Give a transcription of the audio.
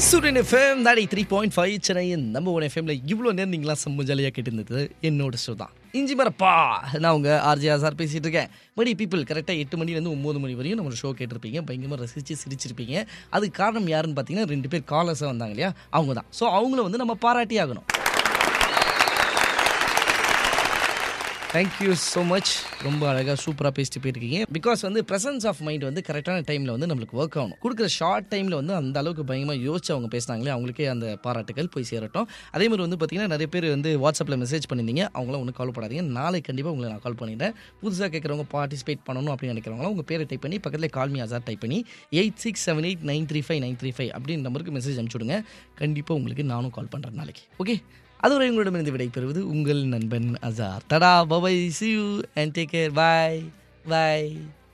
சூரியன் எஃப்எம் 3.5 சென்னையின் நம்ம ஒன் எஃப்எம்ல இவ்வளோ நேரம் நீங்களாம் செம்ம ஜாலியாக கேட்டிருந்தது என்னோட ஷோ தான். இஞ்சி மரப்பா, நான் உங்கள் ஆர்ஜே ஆசார் பேசிகிட்டு இருக்கேன். மணி பீப்புள் கரெக்டாக 8 மணிலேருந்து 9 மணி வரையும் நம்ம ஷோ கேட்டிருப்பீங்க, பயங்கரமாக ரசித்து சிரிச்சிருப்பீங்க. அதுக்கு காரணம் யாருன்னு பார்த்தீங்கன்னா 2 பேர் காலர்ஸாக வந்தாங்க இல்லையா, அவங்க தான். ஸோ அவங்கள வந்து நம்ம பாராட்டி ஆகணும். Thank you so much. ரொம்ப அழகாக சூப்பராக பேசிட்டு போயிருக்கீங்க. பிகாஸ் வந்து ப்ரெசன்ஸ் ஆஃப் மைண்ட் வந்து கரெக்டான டைமில் வந்து நம்மளுக்கு ஒர்க் ஆகணும். கொடுக்குற ஷார்ட் டைமில் வந்து அந்த அளவுக்கு பயங்கரமாக யோசிச்சு அவங்க பேசினாங்களே, அவங்களுக்கே அந்த பாராட்டுகள் போய் சேரட்டும். அதே மாதிரி வந்து பார்த்தீங்கன்னா நிறைய பேர் வந்து வாட்ஸ்அப்பில் மெசேஜ் பண்ணியிருந்தீங்க. அவங்களாம் ஒன்றும் கால் பண்ணாதீங்க. நாளைக்கு கண்டிப்பாக உங்களை நான் கால் பண்ணிட்டேன். புதுசாக கேட்குறவங்க பார்ட்டிசிபேட் பண்ணணும் அப்படின்னு நினைக்கிறவங்க உங்கள் பேரை டைப் பண்ணி பக்கத்தில் கால்மி ஆசார் டைப் பண்ணி 8678935935 அப்படின்னு நம்பருக்கு மெசேஜ் அனுப்பிச்சுடுங்க. கண்டிப்பாக உங்களுக்கு நானும் கால் பண்ணுறேன் நாளைக்கு. ஓகே, அதுவரை உங்களிடமிருந்து விடைபெறுவது உங்கள் நண்பன் அசார். தடா, bye, see you and take care. Bye.